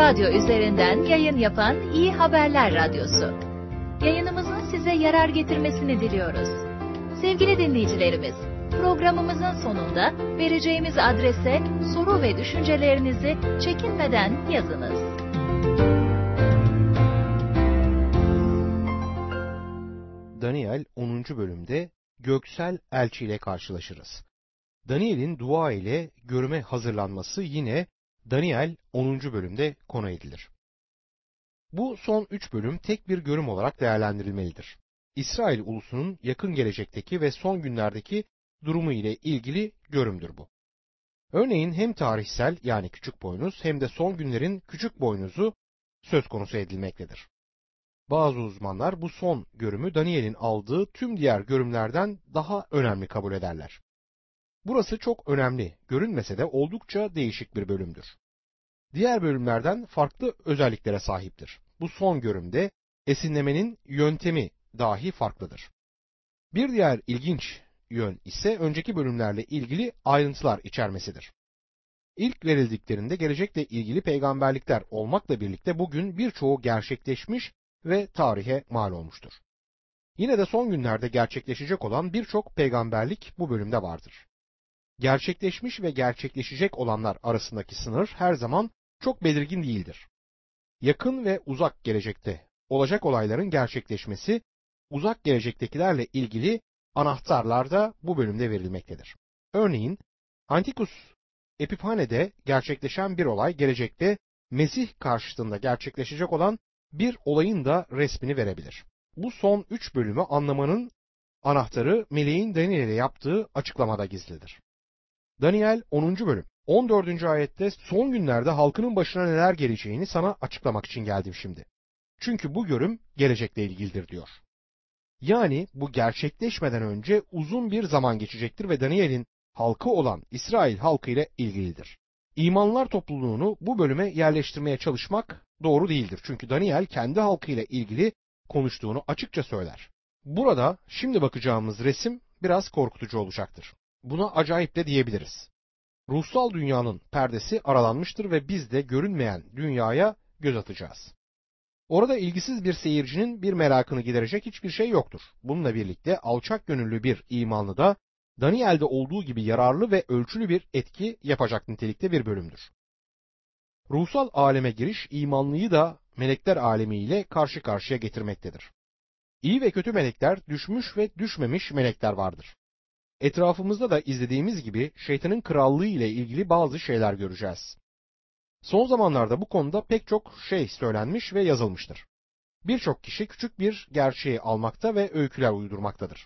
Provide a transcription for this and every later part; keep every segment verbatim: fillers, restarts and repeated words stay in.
Radyo üzerinden yayın yapan İyi Haberler Radyosu. Yayınımızın size yarar getirmesini diliyoruz. Sevgili dinleyicilerimiz, programımızın sonunda vereceğimiz adrese soru ve düşüncelerinizi çekinmeden yazınız. Daniel onuncu bölümde göksel elçi ile karşılaşırız. Daniel'in dua ile görüme hazırlanması yine Daniel onuncu bölümde konu edilir. Bu son üç bölüm tek bir görüm olarak değerlendirilmelidir. İsrail ulusunun yakın gelecekteki ve son günlerdeki durumu ile ilgili görümdür bu. Örneğin hem tarihsel yani küçük boynuz hem de son günlerin küçük boynuzu söz konusu edilmektedir. Bazı uzmanlar bu son görümü Daniel'in aldığı tüm diğer görümlerden daha önemli kabul ederler. Burası çok önemli, görünmese de oldukça değişik bir bölümdür. Diğer bölümlerden farklı özelliklere sahiptir. Bu son görümde esinlemenin yöntemi dahi farklıdır. Bir diğer ilginç yön ise önceki bölümlerle ilgili ayrıntılar içermesidir. İlk verildiklerinde gelecekle ilgili peygamberlikler olmakla birlikte bugün birçoğu gerçekleşmiş ve tarihe mal olmuştur. Yine de son günlerde gerçekleşecek olan birçok peygamberlik bu bölümde vardır. Gerçekleşmiş ve gerçekleşecek olanlar arasındaki sınır her zaman çok belirgin değildir. Yakın ve uzak gelecekte olacak olayların gerçekleşmesi, uzak gelecektekilerle ilgili anahtarlar da bu bölümde verilmektedir. Örneğin, Antikus Epiphane'de gerçekleşen bir olay gelecekte Mesih karşıtında gerçekleşecek olan bir olayın da resmini verebilir. Bu son üç bölümü anlamanın anahtarı meleğin Daniel'e yaptığı açıklamada gizlidir. Daniel onuncu bölüm on dördüncü ayette son günlerde halkının başına neler geleceğini sana açıklamak için geldim şimdi. Çünkü bu görüm gelecekle ilgilidir diyor. Yani bu gerçekleşmeden önce uzun bir zaman geçecektir ve Daniel'in halkı olan İsrail halkı ile ilgilidir. İmanlar topluluğunu bu bölüme yerleştirmeye çalışmak doğru değildir. Çünkü Daniel kendi halkıyla ilgili konuştuğunu açıkça söyler. Burada şimdi bakacağımız resim biraz korkutucu olacaktır. Buna acayip de diyebiliriz. Ruhsal dünyanın perdesi aralanmıştır ve biz de görünmeyen dünyaya göz atacağız. Orada ilgisiz bir seyircinin bir merakını giderecek hiçbir şey yoktur. Bununla birlikte alçak gönüllü bir imanlı da Daniel'de olduğu gibi yararlı ve ölçülü bir etki yapacak nitelikte bir bölümdür. Ruhsal aleme giriş imanlıyı da melekler alemiyle karşı karşıya getirmektedir. İyi ve kötü melekler, düşmüş ve düşmemiş melekler vardır. Etrafımızda da izlediğimiz gibi şeytanın krallığı ile ilgili bazı şeyler göreceğiz. Son zamanlarda bu konuda pek çok şey söylenmiş ve yazılmıştır. Birçok kişi küçük bir gerçeği almakta ve öyküler uydurmaktadır.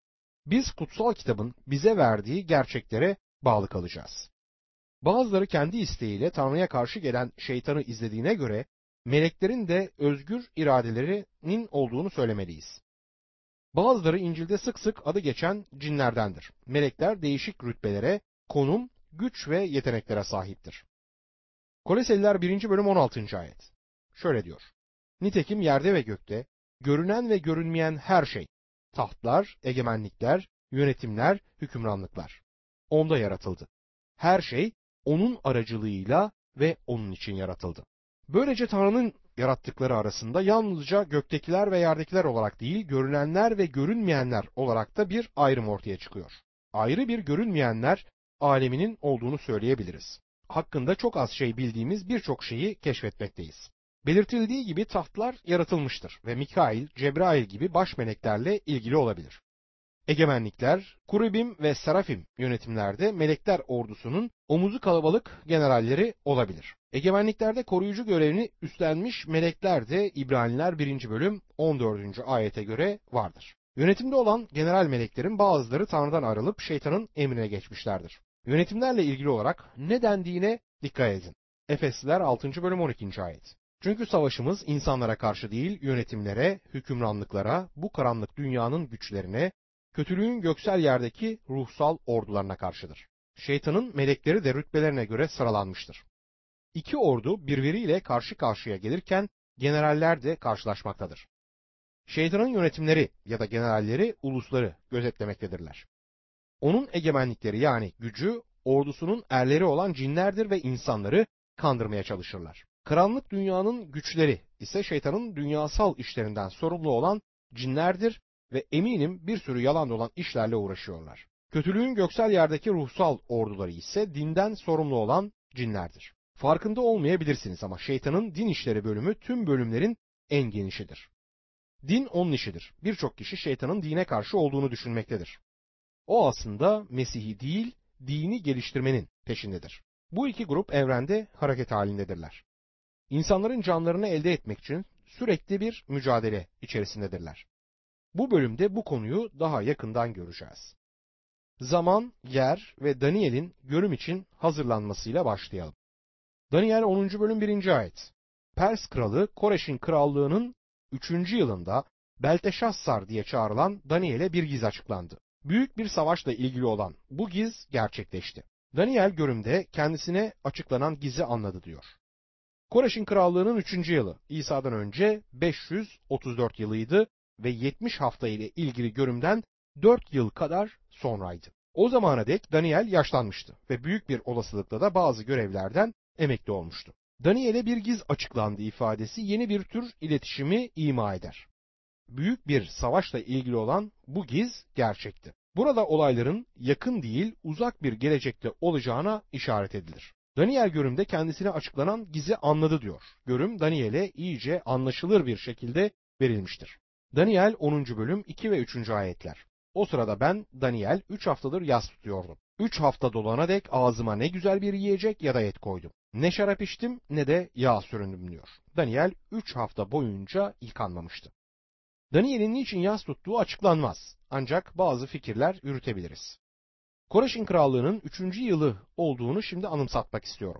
Biz kutsal kitabın bize verdiği gerçeklere bağlı kalacağız. Bazıları kendi isteğiyle Tanrı'ya karşı gelen şeytanı izlediğine göre meleklerin de özgür iradelerinin olduğunu söylemeliyiz. Bazıları İncil'de sık sık adı geçen cinlerdendir. Melekler değişik rütbelere, konum, güç ve yeteneklere sahiptir. Koloseliler birinci bölüm on altıncı ayet. Şöyle diyor. Nitekim yerde ve gökte, görünen ve görünmeyen her şey, tahtlar, egemenlikler, yönetimler, hükümranlıklar, onda yaratıldı. Her şey onun aracılığıyla ve onun için yaratıldı. Böylece Tanrı'nın yarattıkları arasında yalnızca göktekiler ve yerdekiler olarak değil, görünenler ve görünmeyenler olarak da bir ayrım ortaya çıkıyor. Ayrı bir görünmeyenler aleminin olduğunu söyleyebiliriz. Hakkında çok az şey bildiğimiz birçok şeyi keşfetmekteyiz. Belirtildiği gibi tahtlar yaratılmıştır ve Mikail, Cebrail gibi baş meleklerle ilgili olabilir. Egemenlikler, Kurubim ve Serafim yönetimlerde melekler ordusunun omuzu kalabalık generalleri olabilir. Egemenliklerde koruyucu görevini üstlenmiş melekler de İbraniler birinci bölüm on dördüncü ayete göre vardır. Yönetimde olan general meleklerin bazıları Tanrı'dan ayrılıp şeytanın emrine geçmişlerdir. Yönetimlerle ilgili olarak ne dendiğine dikkat edin. Efesliler altıncı bölüm on ikinci ayet. Çünkü savaşımız insanlara karşı değil, yönetimlere, hükümranlıklara, bu karanlık dünyanın güçlerine, kötülüğün göksel yerdeki ruhsal ordularına karşıdır. Şeytanın melekleri de rütbelerine göre sıralanmıştır. İki ordu birbiriyle karşı karşıya gelirken generaller de karşılaşmaktadır. Şeytanın yönetimleri ya da generalleri ulusları gözetlemektedirler. Onun egemenlikleri yani gücü ordusunun erleri olan cinlerdir ve insanları kandırmaya çalışırlar. Karanlık dünyanın güçleri ise şeytanın dünyasal işlerinden sorumlu olan cinlerdir ve eminim bir sürü yalan dolan işlerle uğraşıyorlar. Kötülüğün göksel yerdeki ruhsal orduları ise dinden sorumlu olan cinlerdir. Farkında olmayabilirsiniz ama şeytanın din işleri bölümü tüm bölümlerin en genişidir. Din onun işidir. Birçok kişi şeytanın dine karşı olduğunu düşünmektedir. O aslında Mesih'i değil, dini geliştirmenin peşindedir. Bu iki grup evrende hareket halindedirler. İnsanların canlarını elde etmek için sürekli bir mücadele içerisindedirler. Bu bölümde bu konuyu daha yakından göreceğiz. Zaman, yer ve Daniel'in görüm için hazırlanmasıyla başlayalım. Daniel onuncu bölüm birinci ayet. Pers kralı Koreş'in krallığının üçüncü yılında Belteşassar diye çağrılan Daniel'e bir giz açıklandı. Büyük bir savaşla ilgili olan bu giz gerçekleşti. Daniel görümde kendisine açıklanan gizi anladı diyor. Koreş'in krallığının üçüncü yılı İsa'dan önce beş yüz otuz dört yılıydı ve yetmiş hafta ile ilgili görümden dört yıl kadar sonraydı. O zamana dek Daniel yaşlanmıştı ve büyük bir olasılıkla da bazı görevlerden emekli olmuştu. Daniel'e bir giz açıklandı ifadesi yeni bir tür iletişimi ima eder. Büyük bir savaşla ilgili olan bu giz gerçekti. Burada olayların yakın değil uzak bir gelecekte olacağına işaret edilir. Daniel görümde kendisine açıklanan gizi anladı diyor. Görüm Daniel'e iyice anlaşılır bir şekilde verilmiştir. Daniel onuncu bölüm iki ve üçüncü ayetler. O sırada ben Daniel üç haftadır yas tutuyordum. üç hafta dolana dek ağzıma ne güzel bir yiyecek ya da et koydum. Ne şarap içtim ne de yağ süründüm diyor. Daniel üç hafta boyunca yıkanmamıştı. Daniel'in niçin yas tuttuğu açıklanmaz. Ancak bazı fikirler yürütebiliriz. Koreş'in krallığının üçüncü yılı olduğunu şimdi anımsatmak istiyorum.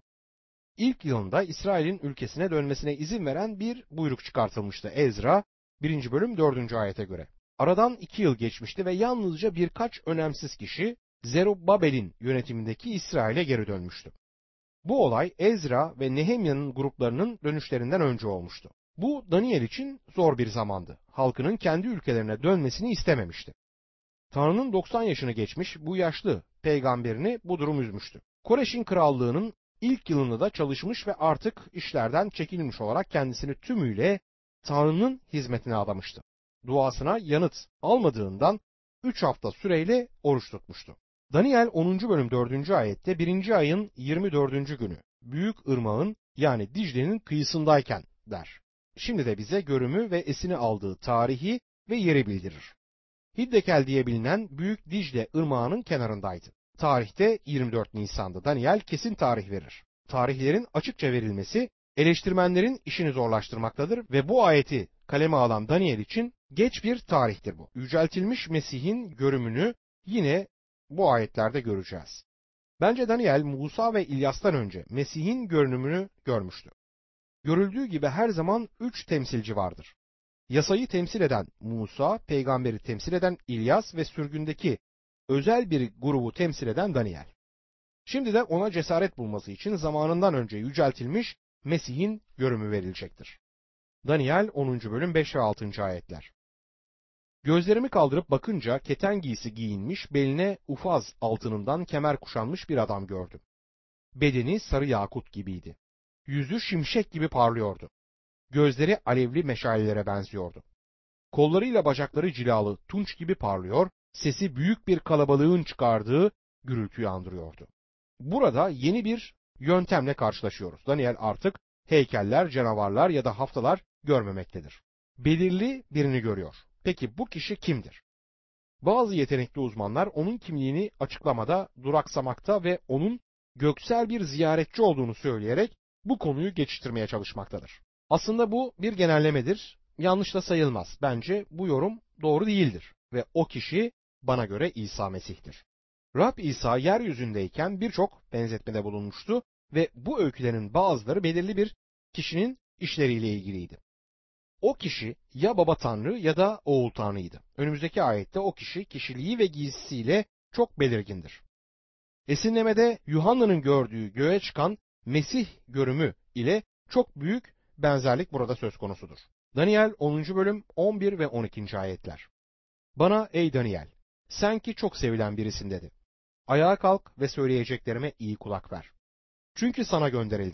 İlk yılında İsrail'in ülkesine dönmesine izin veren bir buyruk çıkartılmıştı Ezra birinci bölüm dördüncü ayete göre. Aradan iki yıl geçmişti ve yalnızca birkaç önemsiz kişi Zerubbabel'in yönetimindeki İsrail'e geri dönmüştü. Bu olay Ezra ve Nehemya'nın gruplarının dönüşlerinden önce olmuştu. Bu Daniel için zor bir zamandı. Halkının kendi ülkelerine dönmesini istememişti. Tanrı'nın doksan yaşını geçmiş bu yaşlı peygamberini bu durum üzmüştü. Koreş'in krallığının ilk yılında da çalışmış ve artık işlerden çekilmiş olarak kendisini tümüyle Tanrı'nın hizmetine adamıştı. Duasına yanıt almadığından üç hafta süreyle oruç tutmuştu. Daniel onuncu bölüm dördüncü ayette birinci ayın yirmi dördüncü günü Büyük Irmağın yani Dicle'nin kıyısındayken der. Şimdi de bize görümü ve esini aldığı tarihi ve yeri bildirir. Hiddekel diye bilinen Büyük Dicle Irmağı'nın kenarındaydı. Tarihte yirmi dört Nisan'da Daniel kesin tarih verir. Tarihlerin açıkça verilmesi eleştirmenlerin işini zorlaştırmaktadır ve bu ayeti kaleme alan Daniel için geç bir tarihtir bu. Yüceltilmiş Mesih'in görümünü yine bu ayetlerde göreceğiz. Bence Daniel Musa ve İlyas'tan önce Mesih'in görünümünü görmüştü. Görüldüğü gibi her zaman üç temsilci vardır. Yasayı temsil eden Musa, peygamberi temsil eden İlyas ve sürgündeki özel bir grubu temsil eden Daniel. Şimdi de ona cesaret bulması için zamanından önce yüceltilmiş Mesih'in görümü verilecektir. Daniel onuncu bölüm beş ve altıncı ayetler. Gözlerimi kaldırıp bakınca keten giysi giyinmiş, beline ufaz altınından kemer kuşanmış bir adam gördüm. Bedeni sarı yakut gibiydi. Yüzü şimşek gibi parlıyordu. Gözleri alevli meşalelere benziyordu. Kollarıyla bacakları cilalı tunç gibi parlıyor, sesi büyük bir kalabalığın çıkardığı gürültüyü andırıyordu. Burada yeni bir yöntemle karşılaşıyoruz. Daniel artık heykeller, canavarlar ya da haftalar görmemektedir. Belirli birini görüyor. Peki bu kişi kimdir? Bazı yetenekli uzmanlar onun kimliğini açıklamada duraksamakta ve onun göksel bir ziyaretçi olduğunu söyleyerek bu konuyu geçiştirmeye çalışmaktadır. Aslında bu bir genellemedir, yanlış da sayılmaz. Bence bu yorum doğru değildir ve o kişi bana göre İsa Mesih'tir. Rab İsa yeryüzündeyken birçok benzetmede bulunmuştu ve bu öykülerin bazıları belirli bir kişinin işleriyle ilgiliydi. O kişi ya baba tanrı ya da oğul tanrıydı. Önümüzdeki ayette o kişi kişiliği ve giysisiyle çok belirgindir. Esinlemede Yuhanna'nın gördüğü göğe çıkan Mesih görümü ile çok büyük benzerlik burada söz konusudur. Daniel onuncu bölüm on bir ve on ikinci ayetler. Bana ey Daniel, sen ki çok sevilen birisin dedi. Ayağa kalk ve söyleyeceklerime iyi kulak ver. Çünkü sana gönderildim.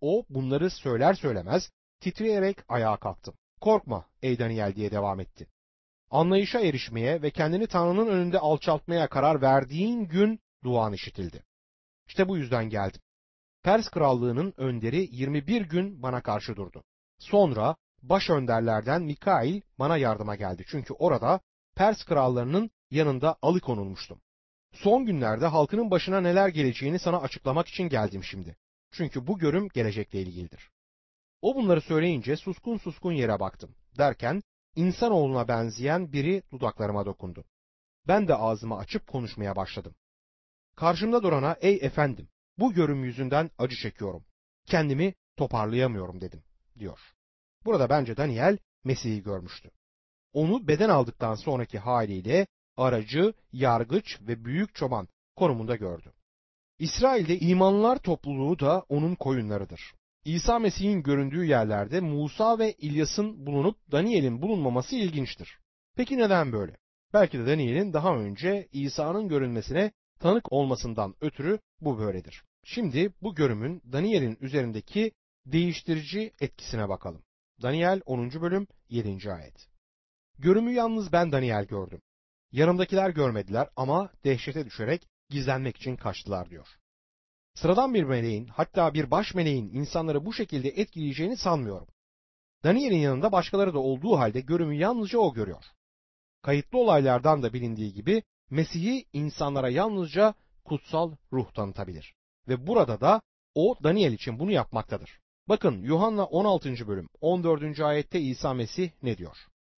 O bunları söyler söylemez titreyerek ayağa kalktım. Korkma ey Daniel diye devam etti. Anlayışa erişmeye ve kendini Tanrı'nın önünde alçaltmaya karar verdiğin gün duan işitildi. İşte bu yüzden geldim. Pers krallığının önderi yirmi bir gün bana karşı durdu. Sonra baş önderlerden Mikail bana yardıma geldi. Çünkü orada Pers krallarının yanında alıkonulmuştum. Son günlerde halkının başına neler geleceğini sana açıklamak için geldim şimdi. Çünkü bu görüm gelecekle ilgilidir. O bunları söyleyince suskun suskun yere baktım. Derken insanoğluna benzeyen biri dudaklarıma dokundu. Ben de ağzımı açıp konuşmaya başladım. Karşımda durana ey efendim bu görüm yüzünden acı çekiyorum. Kendimi toparlayamıyorum dedim diyor. Burada bence Daniel Mesih'i görmüştü. Onu beden aldıktan sonraki haliyle aracı, yargıç ve büyük çoban konumunda gördü. İsrail'de imanlılar topluluğu da onun koyunlarıdır. İsa Mesih'in göründüğü yerlerde Musa ve İlyas'ın bulunup Daniel'in bulunmaması ilginçtir. Peki neden böyle? Belki de Daniel'in daha önce İsa'nın görünmesine tanık olmasından ötürü bu böyledir. Şimdi bu görümün Daniel'in üzerindeki değiştirici etkisine bakalım. Daniel onuncu bölüm yedinci ayet. Görümü yalnız ben Daniel gördüm. Yanımdakiler görmediler ama dehşete düşerek gizlenmek için kaçtılar diyor. Sıradan bir meleğin, hatta bir baş meleğin insanları bu şekilde etkileyeceğini sanmıyorum. Daniel'in yanında başkaları da olduğu halde görümü yalnızca o görüyor. Kayıtlı olaylardan da bilindiği gibi Mesih'i insanlara yalnızca kutsal ruh tanıtabilir. Ve burada da o Daniel için bunu yapmaktadır. Bakın Yuhanna on altıncı bölüm on dördüncü ayette İsa Mesih ne diyor?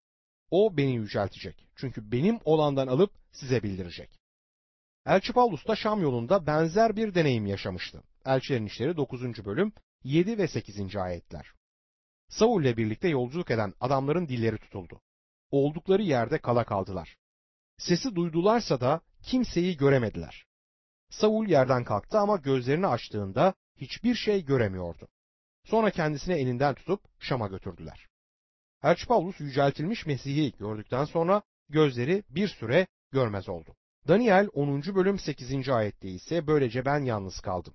O beni yüceltecek. Çünkü benim olandan alıp size bildirecek. Elçi Pavlus da Şam yolunda benzer bir deneyim yaşamıştı. Elçilerin İşleri dokuzuncu bölüm yedi ve sekizinci ayetler. Saul ile birlikte yolculuk eden adamların dilleri tutuldu. Oldukları yerde kala kaldılar. Sesi duydularsa da kimseyi göremediler. Saul yerden kalktı ama gözlerini açtığında hiçbir şey göremiyordu. Sonra kendisini elinden tutup Şam'a götürdüler. Elçi Pavlus yüceltilmiş Mesih'i gördükten sonra gözleri bir süre görmez oldu. Daniel onuncu bölüm sekizinci ayette ise böylece ben yalnız kaldım.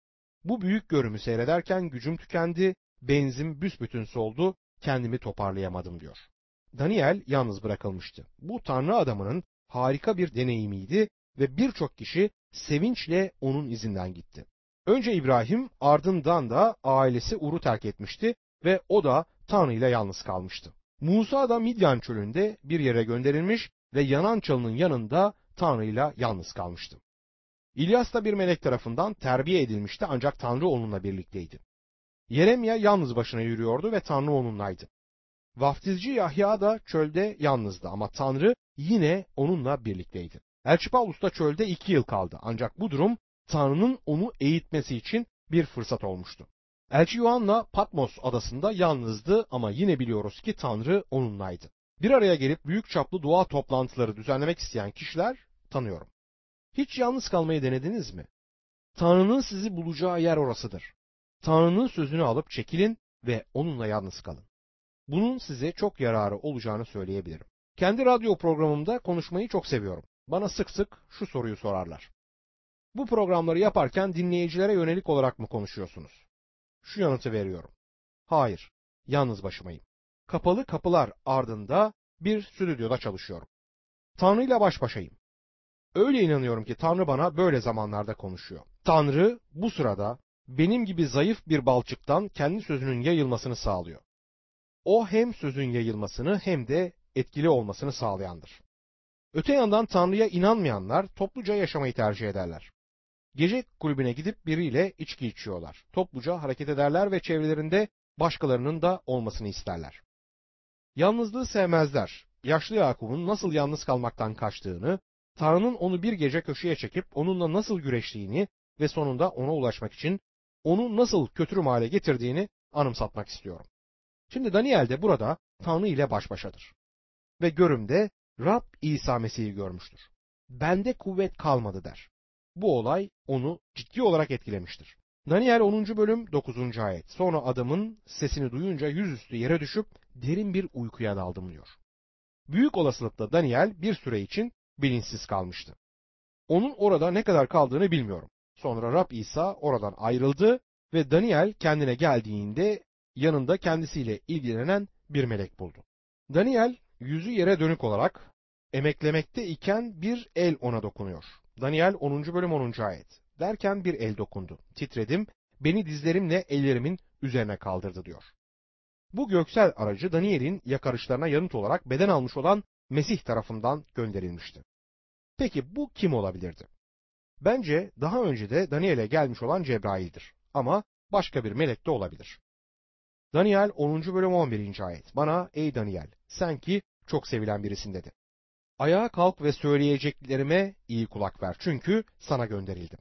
Bu büyük görümü seyrederken gücüm tükendi, benzin büsbütün soldu, kendimi toparlayamadım diyor. Daniel yalnız bırakılmıştı. Bu Tanrı adamının harika bir deneyimiydi ve birçok kişi sevinçle onun izinden gitti. Önce İbrahim, ardından da ailesi Ur'u terk etmişti ve o da Tanrı ile yalnız kalmıştı. Musa da Midyan çölünde bir yere gönderilmiş ve yanan çalının yanında Tanrı ile yalnız kalmıştı. İlyas da bir melek tarafından terbiye edilmişti ancak Tanrı onunla birlikteydi. Yeremya yalnız başına yürüyordu ve Tanrı onunlaydı. Vaftizci Yahya da çölde yalnızdı ama Tanrı yine onunla birlikteydi. Elçi Pavlus da çölde iki yıl kaldı ancak bu durum Tanrı'nın onu eğitmesi için bir fırsat olmuştu. Elçi Yuhanna Patmos adasında yalnızdı ama yine biliyoruz ki Tanrı onunlaydı. Bir araya gelip büyük çaplı dua toplantıları düzenlemek isteyen kişiler tanıyorum. Hiç yalnız kalmayı denediniz mi? Tanrı'nın sizi bulacağı yer orasıdır. Tanrı'nın sözünü alıp çekilin ve onunla yalnız kalın. Bunun size çok yararı olacağını söyleyebilirim. Kendi radyo programımda konuşmayı çok seviyorum. Bana sık sık şu soruyu sorarlar. Bu programları yaparken dinleyicilere yönelik olarak mı konuşuyorsunuz? Şu yanıtı veriyorum. Hayır, yalnız başımayım. Kapalı kapılar ardında bir stüdyoda çalışıyorum. Tanrı ile baş başayım. Öyle inanıyorum ki Tanrı bana böyle zamanlarda konuşuyor. Tanrı bu sırada benim gibi zayıf bir balçıktan kendi sözünün yayılmasını sağlıyor. O hem sözün yayılmasını hem de etkili olmasını sağlayandır. Öte yandan Tanrı'ya inanmayanlar topluca yaşamayı tercih ederler. Gece kulübüne gidip biriyle içki içiyorlar. Topluca hareket ederler ve çevrelerinde başkalarının da olmasını isterler. Yalnızlığı sevmezler. Yaşlı Yakup'un nasıl yalnız kalmaktan kaçtığını, Tanrı'nın onu bir gece köşeye çekip onunla nasıl güreştiğini ve sonunda ona ulaşmak için onu nasıl kötürüm hale getirdiğini anımsatmak istiyorum. Şimdi Daniel de burada Tanrı ile baş başadır. Ve görümde Rab İsa Mesih'i görmüştür. Bende kuvvet kalmadı der. Bu olay onu ciddi olarak etkilemiştir. Daniel onuncu bölüm dokuzuncu ayet. Sonra adamın sesini duyunca yüzüstü yere düşüp derin bir uykuya daldım diyor. Büyük olasılıkla Daniel bir süre için bilinçsiz kalmıştı. Onun orada ne kadar kaldığını bilmiyorum. Sonra Rab İsa oradan ayrıldı ve Daniel kendine geldiğinde yanında kendisiyle ilgilenen bir melek buldu. Daniel yüzü yere dönük olarak emeklemekte iken bir el ona dokunuyor. Daniel onuncu bölüm onuncu ayet. Derken bir el dokundu. Titredim, beni dizlerimle ellerimin üzerine kaldırdı diyor. Bu göksel aracı Daniel'in yakarışlarına yanıt olarak beden almış olan Mesih tarafından gönderilmişti. Peki bu kim olabilirdi? Bence daha önce de Daniel'e gelmiş olan Cebrail'dir. Ama başka bir melek de olabilir. Daniel onuncu bölüm on birinci ayet. Bana ey Daniel, sen ki çok sevilen birisin dedi. Ayağa kalk ve söyleyeceklerime iyi kulak ver. Çünkü sana gönderildim.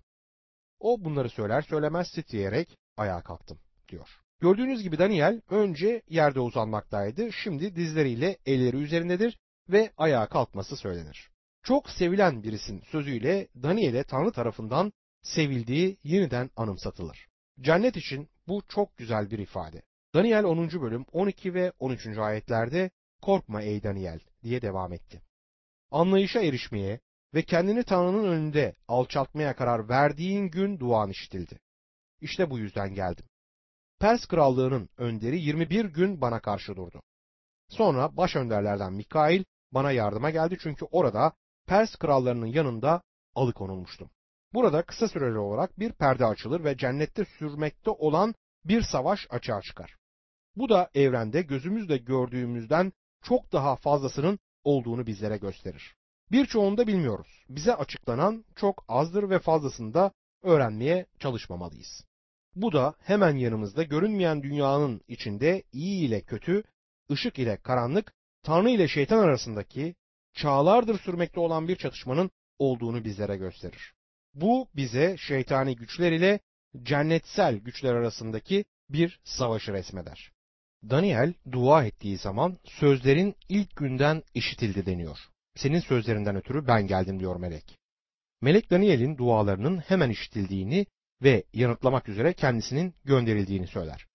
O bunları söyler söylemez titreyerek ayağa kalktım diyor. Gördüğünüz gibi Daniel önce yerde uzanmaktaydı. Şimdi dizleriyle elleri üzerindedir ve ayağa kalkması söylenir. Çok sevilen birisin sözüyle Daniel'e Tanrı tarafından sevildiği yeniden anımsatılır. Cennet için bu çok güzel bir ifade. Daniel onuncu bölüm on iki ve on üçüncü ayetlerde korkma ey Daniel diye devam etti. Anlayışa erişmeye ve kendini Tanrı'nın önünde alçaltmaya karar verdiğin gün duan işitildi. İşte bu yüzden geldim. Pers krallığının önderi yirmi bir gün bana karşı durdu. Sonra baş önderlerden Mikail bana yardıma geldi çünkü orada Pers krallarının yanında alıkonulmuştum. Burada kısa süreli olarak bir perde açılır ve cennette sürmekte olan bir savaş açığa çıkar. Bu da evrende gözümüzle gördüğümüzden çok daha fazlasının olduğunu bizlere gösterir. Birçoğunu da bilmiyoruz. Bize açıklanan çok azdır ve fazlasını da öğrenmeye çalışmamalıyız. Bu da hemen yanımızda görünmeyen dünyanın içinde iyi ile kötü, ışık ile karanlık, Tanrı ile şeytan arasındaki çağlardır sürmekte olan bir çatışmanın olduğunu bizlere gösterir. Bu bize şeytani güçler ile cennetsel güçler arasındaki bir savaşı resmeder. Daniel dua ettiği zaman sözlerin ilk günden işitildi deniyor. Senin sözlerinden ötürü ben geldim diyor melek. Melek Daniel'in dualarının hemen işitildiğini ve yanıtlamak üzere kendisinin gönderildiğini söyler.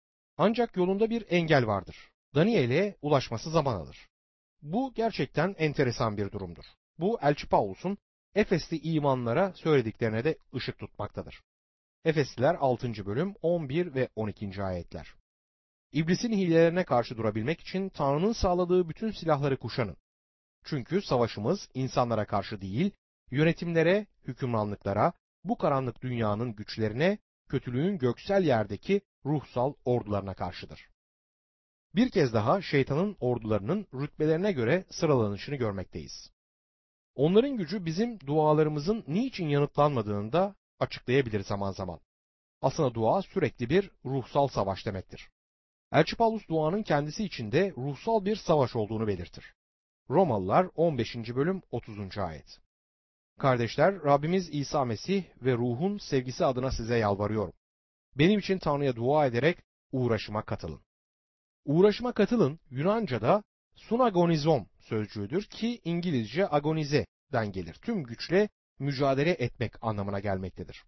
Ancak yolunda bir engel vardır. Daniel'e ulaşması zaman alır. Bu gerçekten enteresan bir durumdur. Bu Elçi Pavlus'un Efesli imanlara söylediklerine de ışık tutmaktadır. Efesliler altıncı bölüm on bir ve on ikinci ayetler. İblisin hilelerine karşı durabilmek için Tanrı'nın sağladığı bütün silahları kuşanın. Çünkü savaşımız insanlara karşı değil, yönetimlere, hükümranlıklara, bu karanlık dünyanın güçlerine, kötülüğün göksel yerdeki ruhsal ordularına karşıdır. Bir kez daha şeytanın ordularının rütbelerine göre sıralanışını görmekteyiz. Onların gücü bizim dualarımızın niçin yanıtlanmadığını da açıklayabilir zaman zaman. Aslında dua sürekli bir ruhsal savaş demektir. Elçi Pavlus duanın kendisi içinde ruhsal bir savaş olduğunu belirtir. Romalılar on beşinci bölüm otuzuncu ayet. Kardeşler, Rabbimiz İsa Mesih ve ruhun sevgisi adına size yalvarıyorum. Benim için Tanrı'ya dua ederek uğraşıma katılın. Uğraşıma katılın Yunanca'da sunagonizom sözcüğüdür ki İngilizce agonize'den gelir. Tüm güçle mücadele etmek anlamına gelmektedir.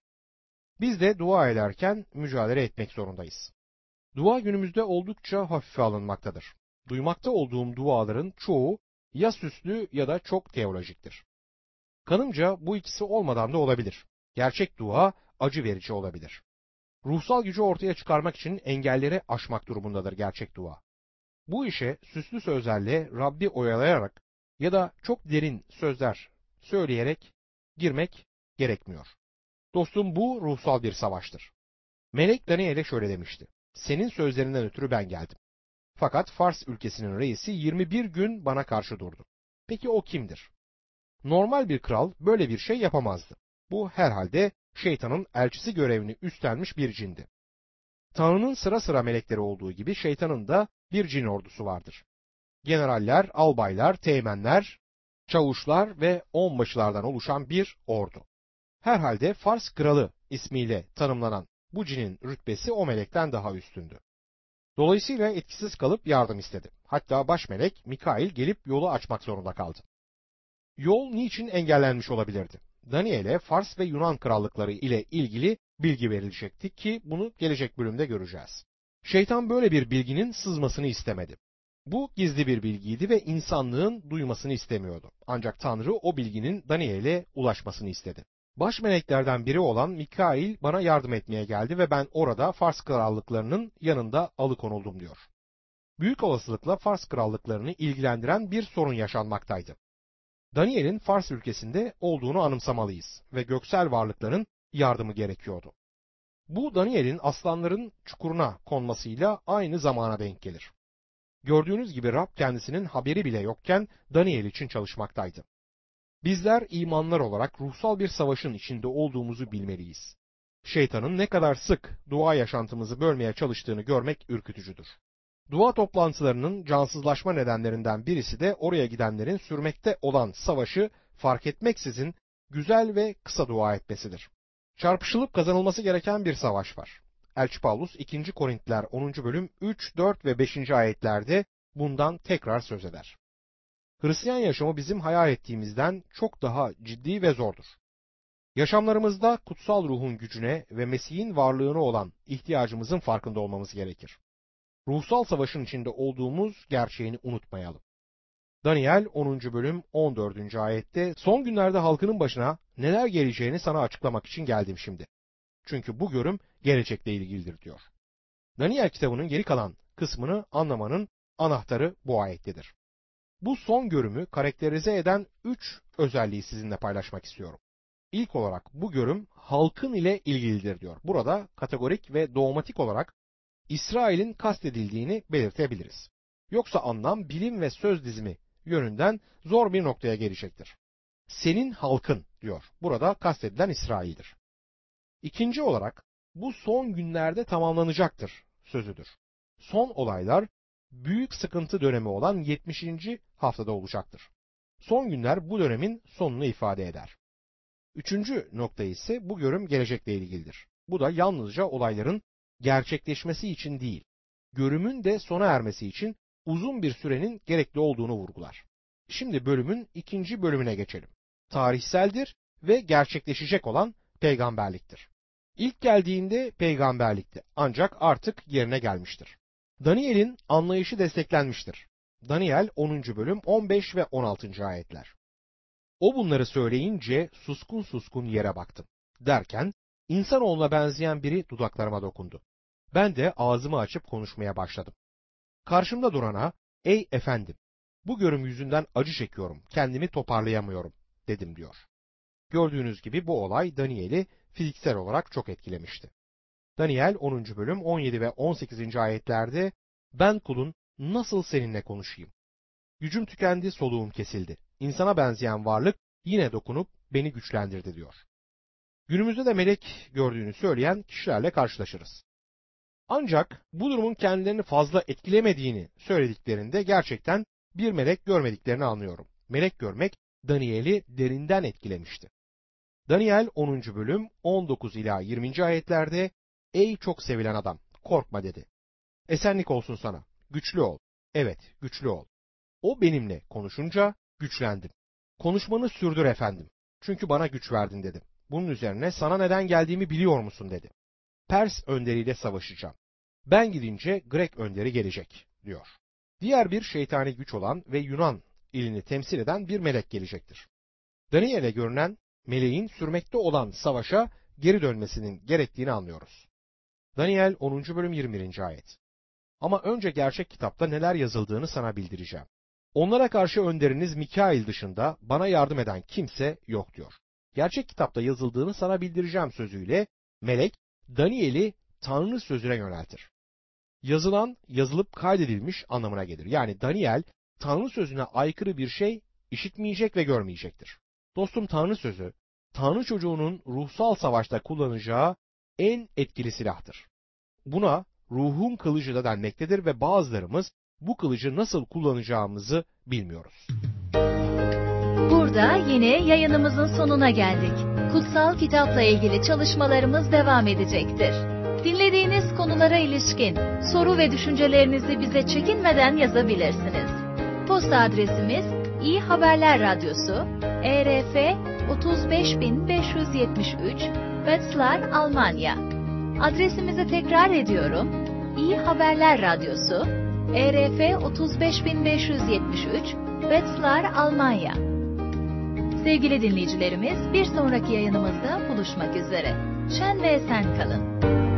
Biz de dua ederken mücadele etmek zorundayız. Dua günümüzde oldukça hafife alınmaktadır. Duymakta olduğum duaların çoğu ya süslü ya da çok teolojiktir. Kanımca bu ikisi olmadan da olabilir. Gerçek dua acı verici olabilir. Ruhsal gücü ortaya çıkarmak için engelleri aşmak durumundadır gerçek dua. Bu işe süslü sözlerle Rabbi oyalayarak ya da çok derin sözler söyleyerek girmek gerekmiyor. Dostum, bu ruhsal bir savaştır. Melek Daniel'e şöyle demişti. Senin sözlerinden ötürü ben geldim. Fakat Fars ülkesinin reisi yirmi bir gün bana karşı durdu. Peki o kimdir? Normal bir kral böyle bir şey yapamazdı. Bu herhalde şeytanın elçisi görevini üstlenmiş bir cindi. Tanrı'nın sıra sıra melekleri olduğu gibi şeytanın da bir cin ordusu vardır. Generaller, albaylar, teğmenler, çavuşlar ve onbaşılardan oluşan bir ordu. Herhalde Fars kralı ismiyle tanımlanan bu cinin rütbesi o melekten daha üstündü. Dolayısıyla etkisiz kalıp yardım istedi. Hatta baş melek Mikail gelip yolu açmak zorunda kaldı. Yol niçin engellenmiş olabilirdi? Daniel'e Fars ve Yunan krallıkları ile ilgili bilgi verilecekti ki bunu gelecek bölümde göreceğiz. Şeytan böyle bir bilginin sızmasını istemedi. Bu gizli bir bilgiydi ve insanlığın duymasını istemiyordu. Ancak Tanrı o bilginin Daniel'e ulaşmasını istedi. Baş meleklerden biri olan Mikail bana yardım etmeye geldi ve ben orada Fars krallıklarının yanında alıkonuldum diyor. Büyük olasılıkla Fars krallıklarını ilgilendiren bir sorun yaşanmaktaydı. Daniel'in Fars ülkesinde olduğunu anımsamalıyız ve göksel varlıkların yardımı gerekiyordu. Bu Daniel'in aslanların çukuruna konmasıyla aynı zamana denk gelir. Gördüğünüz gibi Rab kendisinin haberi bile yokken Daniel için çalışmaktaydı. Bizler imanlar olarak ruhsal bir savaşın içinde olduğumuzu bilmeliyiz. Şeytanın ne kadar sık dua yaşantımızı bölmeye çalıştığını görmek ürkütücüdür. Dua toplantılarının cansızlaşma nedenlerinden birisi de oraya gidenlerin sürmekte olan savaşı fark etmeksizin güzel ve kısa dua etmesidir. Çarpışılıp kazanılması gereken bir savaş var. Elçi Pavlus ikinci Korintiler onuncu bölüm üç, dört ve beşinci ayetlerde bundan tekrar söz eder. Hristiyan yaşamı bizim hayal ettiğimizden çok daha ciddi ve zordur. Yaşamlarımızda kutsal ruhun gücüne ve Mesih'in varlığına olan ihtiyacımızın farkında olmamız gerekir. Ruhsal savaşın içinde olduğumuz gerçeğini unutmayalım. Daniel onuncu bölüm on dördüncü ayette son günlerde halkının başına neler geleceğini sana açıklamak için geldim şimdi. Çünkü bu görüm gelecekle ilgilidir diyor. Daniel kitabının geri kalan kısmını anlamanın anahtarı bu ayettedir. Bu son görümü karakterize eden üç özelliği sizinle paylaşmak istiyorum. İlk olarak bu görüm halkın ile ilgilidir diyor. Burada kategorik ve dogmatik olarak İsrail'in kastedildiğini belirtebiliriz. Yoksa anlam bilim ve söz dizimi yönünden zor bir noktaya gelecektir. Senin halkın diyor. Burada kastedilen İsrail'dir. İkinci olarak bu son günlerde tamamlanacaktır sözüdür. Son olaylar büyük sıkıntı dönemi olan yetmişinci haftada olacaktır. Son günler bu dönemin sonunu ifade eder. Üçüncü nokta ise bu görüm gelecekle ilgilidir. Bu da yalnızca olayların gerçekleşmesi için değil, görümün de sona ermesi için uzun bir sürenin gerekli olduğunu vurgular. Şimdi bölümün ikinci bölümüne geçelim. Tarihseldir ve gerçekleşecek olan peygamberliktir. İlk geldiğinde peygamberlikti ancak artık yerine gelmiştir. Daniel'in anlayışı desteklenmiştir. Daniel onuncu bölüm on beş ve on altıncı ayetler. O bunları söyleyince suskun suskun yere baktım. Derken insanoğluna benzeyen biri dudaklarıma dokundu. Ben de ağzımı açıp konuşmaya başladım. Karşımda durana, ey efendim, bu görüm yüzünden acı çekiyorum, kendimi toparlayamıyorum dedim diyor. Gördüğünüz gibi bu olay Daniel'i fiziksel olarak çok etkilemişti. Daniel onuncu bölüm on yedi ve on sekizinci ayetlerde ben kulun nasıl seninle konuşayım? Gücüm tükendi, soluğum kesildi. İnsana benzeyen varlık yine dokunup beni güçlendirdi diyor. Günümüzde de melek gördüğünü söyleyen kişilerle karşılaşırız. Ancak bu durumun kendilerini fazla etkilemediğini söylediklerinde gerçekten bir melek görmediklerini anlıyorum. Melek görmek Daniel'i derinden etkilemişti. Daniel onuncu bölüm on dokuz ila yirminci ayetlerde ey çok sevilen adam korkma dedi. Esenlik olsun sana, güçlü ol. Evet, güçlü ol. O benimle konuşunca güçlendim. Konuşmanı sürdür efendim. Çünkü bana güç verdin dedim. Bunun üzerine sana neden geldiğimi biliyor musun dedi. Pers önderiyle savaşacağım. Ben gidince Grek önderi gelecek diyor. Diğer bir şeytani güç olan ve Yunan ilini temsil eden bir melek gelecektir. Daniel'e görünen meleğin sürmekte olan savaşa geri dönmesinin gerektiğini anlıyoruz. Daniel onuncu bölüm yirmi birinci ayet. Ama önce gerçek kitapta neler yazıldığını sana bildireceğim. Onlara karşı önderiniz Mikail dışında bana yardım eden kimse yok diyor. Gerçek kitapta yazıldığını sana bildireceğim sözüyle melek Daniel'i Tanrı sözüne yöneltir. Yazılan, yazılıp kaydedilmiş anlamına gelir. Yani Daniel Tanrı sözüne aykırı bir şey işitmeyecek ve görmeyecektir. Dostum Tanrı sözü, Tanrı çocuğunun ruhsal savaşta kullanacağı en etkili silahtır. Buna ruhun kılıcı da denmektedir ve bazılarımız bu kılıcı nasıl kullanacağımızı bilmiyoruz. Burada yine yayınımızın sonuna geldik. Kutsal kitapla ilgili çalışmalarımız devam edecektir. Dinlediğiniz konulara ilişkin soru ve düşüncelerinizi bize çekinmeden yazabilirsiniz. Posta adresimiz İyi Haberler Radyosu, E R F otuz beş bin beş yüz yetmiş üç, Wetzlar, Almanya. Adresimizi tekrar ediyorum. İyi Haberler Radyosu, E R F otuz beş bin beş yüz yetmiş üç, Wetzlar, Almanya. Sevgili dinleyicilerimiz, bir sonraki yayınımızda buluşmak üzere. Şen ve esen kalın.